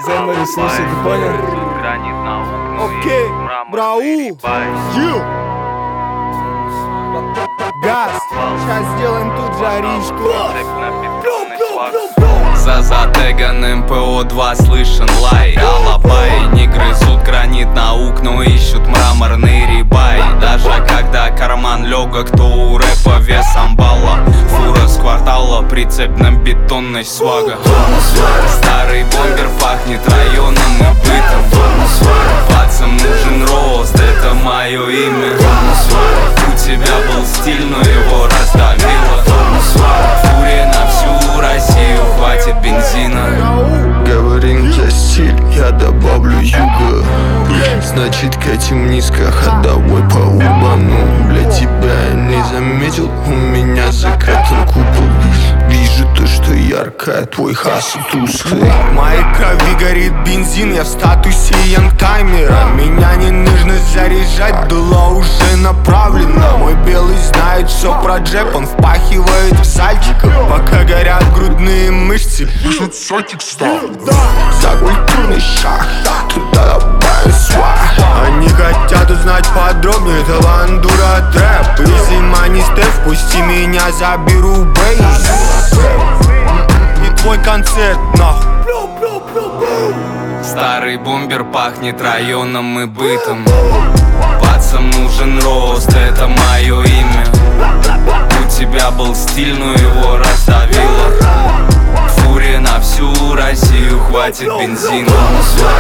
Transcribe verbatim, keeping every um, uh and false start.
ценный ресурс, ты понял? Окей, брау, ю Газ, сейчас сделаем тут жаришку. За затеганным ПО два слышен лай. Алабай, не грызут гранит наук, но ищут мраморный рибай. Даже когда карман легок, то у рэпа весом балла. Фура с квартала, прицеп на бетонность свага. Старый бомбер пахнет районом и бытом. Пацам нужен рост, это мое имя. У тебя был стиль, но его раздавило. Фуре на всю Россию, хватит бензина. Говорим за стиль, я добавлю юга. Значит, катим низко, ходовой по урбану. Для тебя не заметил, у меня закатан купол. Вижу то, что яркое, твой хас тусклый. В моей крови горит бензин, я в статусе янгтаймера. Меня не нужно заряжать, дуло уже направлено. Мой белый знает все про джеб, он впахивает в сальчиков. Пока горят грудные мышцы, пишет сотик стал. За культурный шаг, туда добавим свай. Они хотят узнать подробнее, это бандура трэп. Если мани стеф, пусти меня, заберу бейс. Не твой концерт, нахуй. Старый бомбер пахнет районом и бытом. Пацам нужен рост, это мое имя. У тебя был стиль, но его раздавило. Фуре на всю Россию, хватит бензина.